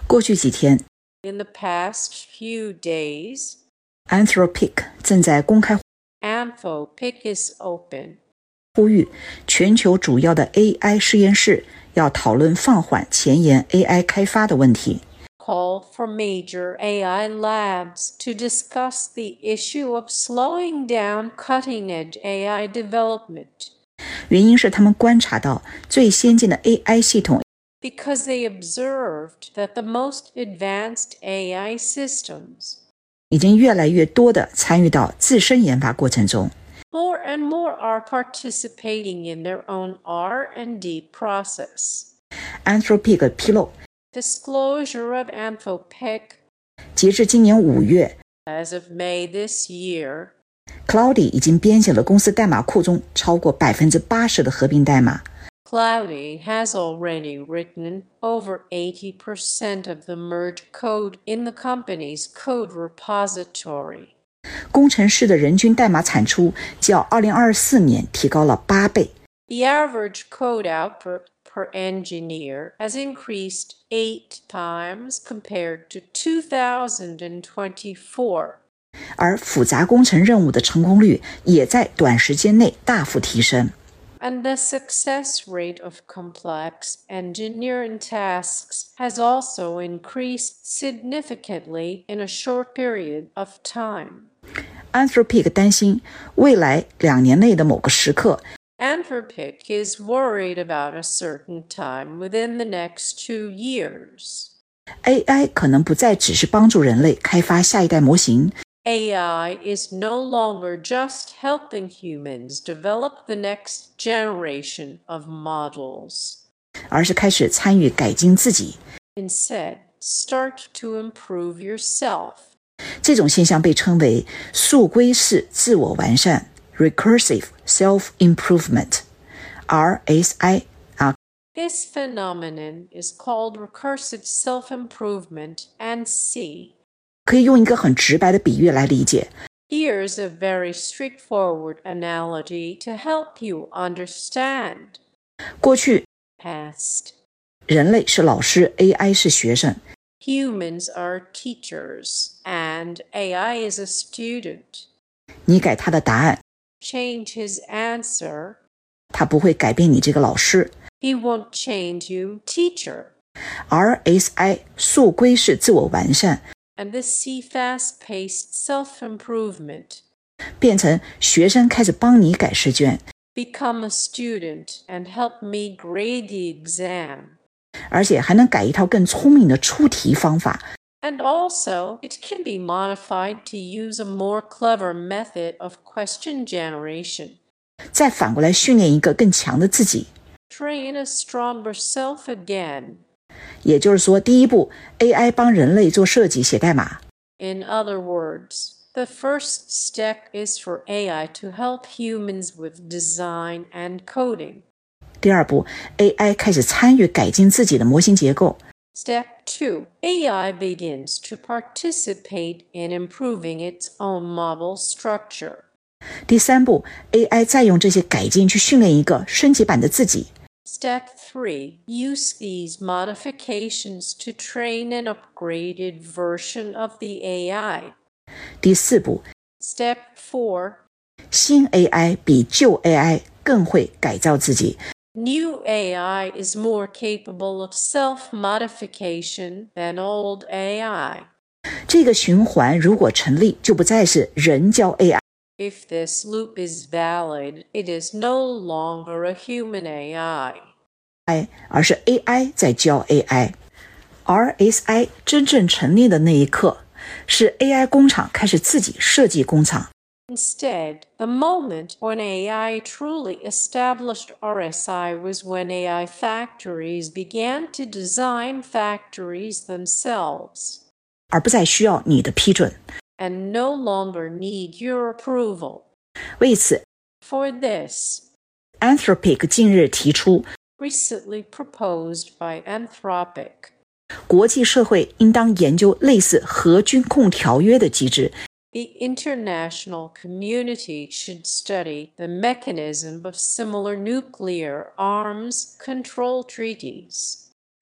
过去几天 In the past few days, Anthropic 正在公开 Anthropic is open. 呼吁全球主要的 AI 实验室要讨论放缓前沿 AI 开发的问题。 Call for major AI labs to discuss the issue of slowing down cutting-edge AI development. 原因是他们观察到最先进的 AI 系统 Because they observed that the most advanced AI systems 已经越来越多地参与到自身研发过程中。 more and more are participating in their own R&D process. Anthropic 披露， Disclosure of Anthropic 截至今年5月 as of May this year, Cloudy 已经编写了公司代码库中超过 80% 的合并代码。 Cloudy has already written over 80% of the merged code in the company's code repository. 工程师的人均代码产出较2024年提高了8倍。 The average code output per engineer has increased 8 times compared to 2024. 而复杂工程任务的成功率也在短时间内大幅提升。 And the success rate of complex engineering tasks has also increased significantly in a short period of time. Anthropic 担心未来2年内的某个时刻 Anthropic is worried about a certain time within the next 2 years. AI 可能不再只是帮助人类开发下一代模型， AI is no longer just helping humans develop the next generation of models. 而是开始参与改进自己。 Instead, start to improve yourself. 这种现象被称为溯归式自我完善 Recursive Self-Improvement RSI。 This phenomenon is called recursive self-improvement and C. 可以用一个很直白的比喻来理解， Here's a very straightforward analogy to help you understand. 过去 Past. 人类是老师， AI 是学生。 Humans are teachers, and AI is a student. 你改他的答案， Change his answer. 他不会改变你这个老师。 He won't change you, teacher. RSI 溯归式自我完善 And the C fast-paced self-improvement. 变成学生开始帮你改试卷， Become a student and help me grade the exam. 而且还能改一套更聪明的出题方法。 And also, it can be modified to use a more clever method of question generation. 再反过来训练一个更强的自己。 Train a stronger self again. 也就是说，第一步 AI 帮人类做设计写代码， In other words, the first step is for AI to help humans with design and coding. 第二步 AI 开始参与改进自己的模型结构。 Step 2. AI begins to participate in improving its own model structure. 第三步 AI 再用这些改进去训练一个升级版的自己。 Step 3. Use these modifications to train an upgraded version of the AI. 第四步 Step 4. 新 AI 比旧 AI 更会改造自己。 New AI is more capable of self-modification than old AI. 这个循环如果成立，就不再是人教 AI， If this loop is valid, it is no longer a human AI. 而是 AI 在教 AI。 RSI 真正成立的那一刻，是 AI 工厂开始自己设计工厂。 Instead, the moment when AI truly established RSI was when AI factories began to design factories themselves. 而不再需要你的批准。 And no longer need your approval. 为此 For this, Anthropic 近日提出， recently proposed by Anthropic, 国际社会应当研究类似核军控条约的机制， the international community should study the mechanism of similar nuclear arms control treaties.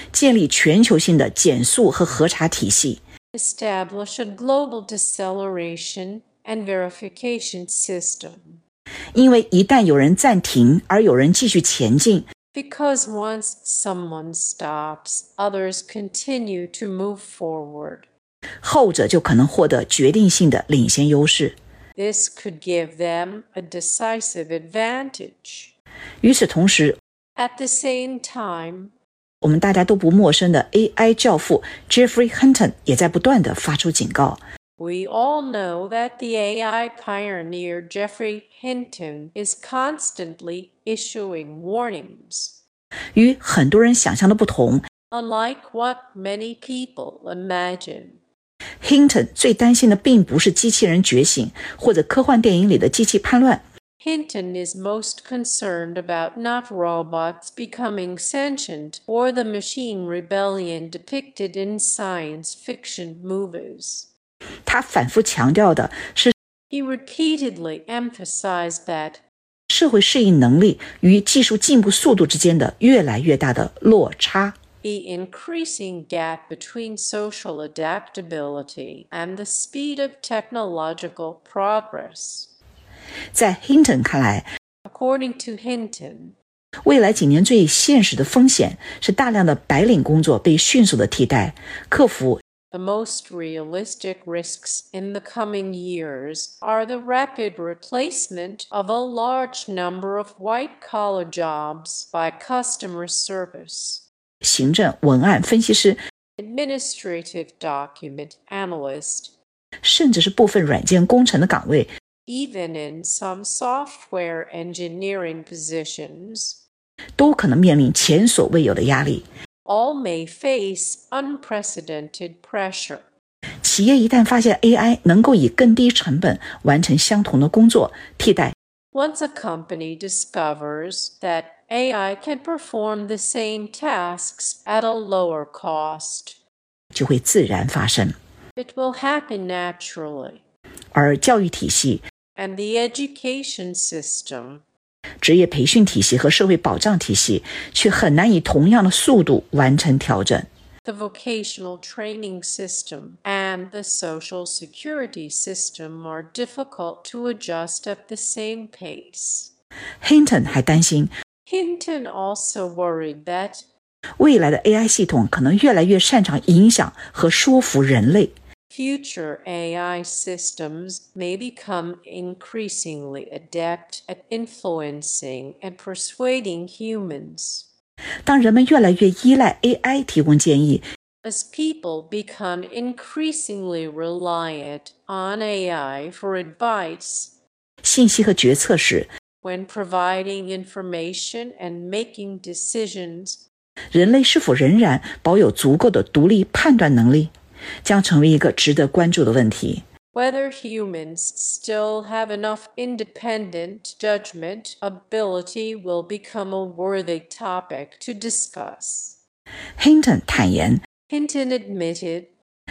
建立全球性的检速和核查体系， establish a global deceleration and verification system. 因为一旦有人暂停，而有人继续前进， Because once someone stops, others continue to move forward. 后者就可能获得决定性的领先优势。 This could give them a decisive advantage. 与此同时， At the same time, 我们大家都不陌生的 AI 教父 Geoffrey Hinton 也在不断地发出警告。 we all know that the AI pioneer Geoffrey Hinton is constantly issuing warnings. 与很多人想象的不同， Unlike what many people imagine, Hinton 最担心的并不是机器人觉醒，或者科幻电影里的机器叛乱。 Hinton is most concerned about not robots becoming sentient or the machine rebellion depicted in science fiction movies. 他反复强调的是 He repeatedly emphasized that 社会适应能力与技术进步速度之间的越来越大的落差。 the increasing gap between social adaptability and the speed of technological progress. 在 Hinton 看来， According to Hinton, 未来几年最现实的风险是大量的白领工作被迅速的替代，克服 the most realistic risks in the coming years are the rapid replacement of a large number of white-collar jobs by customer service, 行政、文案分析师， administrative document analyst, 甚至是部分软件工程的岗位， even in some software engineering positions, 都可能面临前所未有的压力。 all may face unprecedented pressure. 企业一旦发现 AI 能够以更低成本完成相同的工作，替代 Once a company discovers that AI can perform the same tasks at a lower cost, 就会自然发生。 it will happen naturally. 而教育体系、 And the education system, 职业培训体系和社会保障体系却很难以同样的速度完成调整。 the vocational training system, and the social security system are difficult to adjust at the same pace. Hinton 还担心， Hinton also worried that 未来的 AI 系统可能越来越擅长影响和说服人类。 future AI systems may become increasingly adept at influencing and persuading humans. 当人们越来越依赖 AI 提供建议， As people become increasingly reliant on AI for advice 信息和决策时， when providing information and making decisions, 人类是否仍然保有足够的独立判断能力，将成为一个值得关注的问题。 whether humans still have enough independent judgment ability will become a worthy topic to discuss. Hinton 坦言， Hinton admitted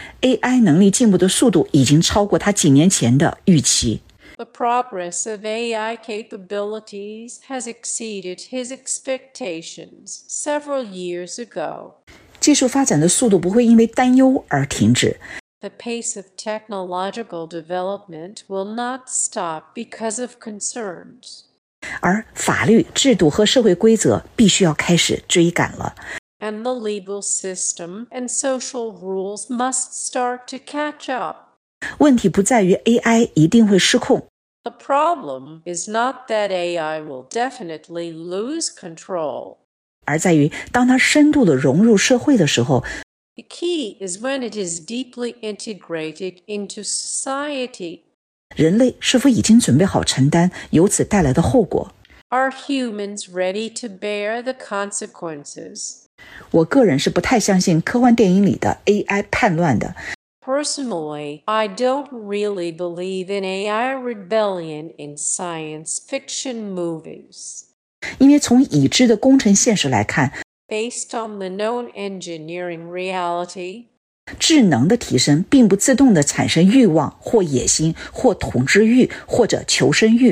AI 能力进步的速度已经超过他几年前的预期。 the progress of AI capabilities has exceeded his expectations several years ago. 技术发展的速度不会因为担忧而停止， The pace of technological development will not stop because of concerns. 而法律、制度和社会规则必须要开始追赶了。 And the legal system and social rules must start to catch up. 问题不在于 AI 一定会失控， The problem is not that AI will definitely lose control. 而在于当它深度地融入社会的时候， The key is when it is deeply integrated into society. 人类是否已经准备好承担由此带来的后果？ Are humans ready to bear the consequences? 我个人是不太相信科幻电影里的 AI 叛乱的， Personally, I don't really believe in AI rebellion in science fiction movies. 因为从已知的工程现实来看， Based on the known engineering reality, 智能的提升并不自动地产生欲望或野心或统治欲或者求生欲。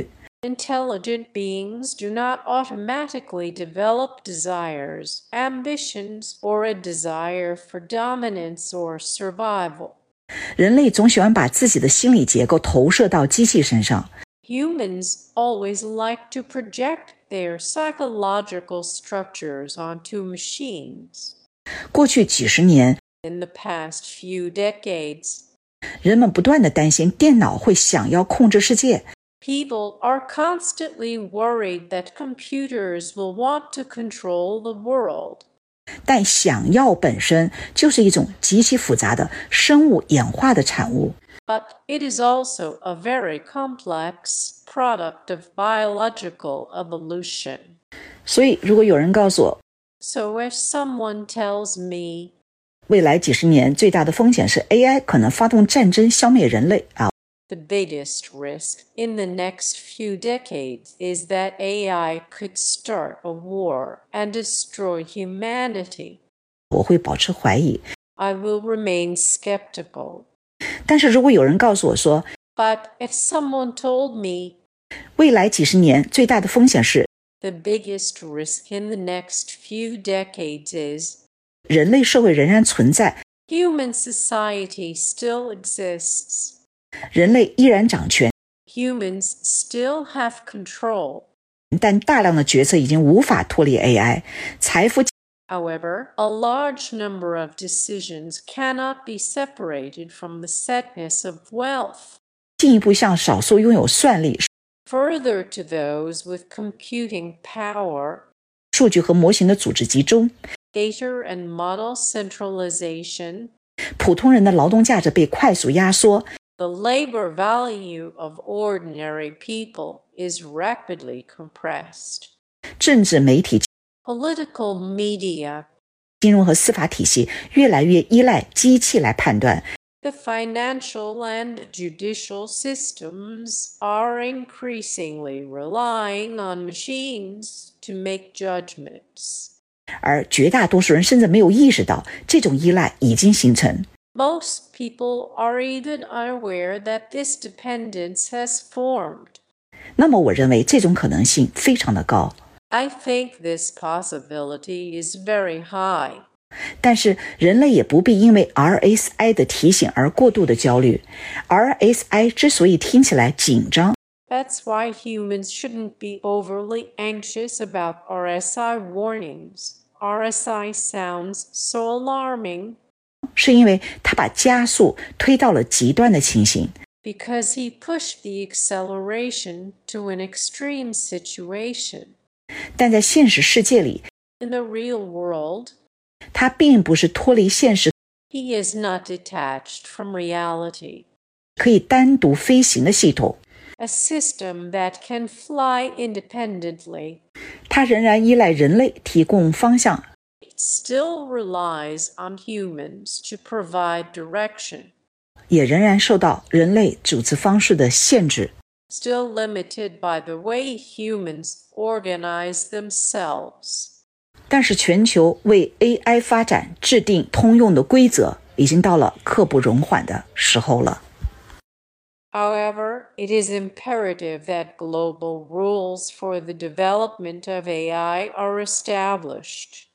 Intelligent beings do not automatically develop desires, ambitions, or a desire for dominance or survival. 人类总喜欢把自己的心理结构投射到机器身上。 Humans always like to project their psychological structures onto machines. 过去几十年， In the past few decades, 人们不断地担心电脑会想要控制世界。 people are constantly worried that computers will want to control the world. 但想要本身就是一种极其复杂的生物演化的产物。 But it is also a very complex product of biological evolution. 所以如果有人告诉我， So if someone tells me 未来几十年最大的风险是 AI 可能发动战争消灭人类啊， the biggest risk in the next few decades is that AI could start a war and destroy humanity, 我会保持怀疑。 I will remain skeptical. 但是如果有人告诉我说， But if someone told me 未来几十年最大的风险是 the biggest risk in the next few decades is 人类社会仍然存在， human society still exists, 人类依然掌权， humans still have control. 但大量的决策已经无法脱离 AI， 财富 However, a large number of decisions cannot be separated from the setness of wealth. 进一步向少数拥有算力、 Further to those with computing power, 数据和模型的组织集中， data and model centralization, 普通人的劳动价值被快速压缩， the labor value of ordinary people is rapidly compressed. 政治、媒体、 Political media, 金融和司法体系越来越依赖机器来判断， the financial and judicial systems are increasingly relying on machines to make judgments. 而绝大多数人甚至没有意识到这种依赖已经形成。 Most people are even unaware that this dependence has formed. 那么我认为这种可能性非常的高， I think this possibility is very high. 但是人类也不必因为 RSI 的提醒而过度的焦虑。 RSI 之所以听起来紧张， That's why humans shouldn't be overly anxious about RSI warnings. RSI sounds so alarming 是因为它把加速推到了极端的情形。 because he pushed the acceleration to an extreme situation. 但在现实世界里， In the real world, 它并不是脱离现实 he is not detached from reality. 可以单独飞行的系统， A system that can fly independently. 它仍然依赖人类提供方向， It still relies on humans to provide direction, 也仍然受到人类组织方式的限制。 still limited by the way humans organize themselves. 但是全球为 AI 发展制定通用的规则，已经到了刻不容缓的时候了。 However, it is imperative that global rules for the development of AI are established.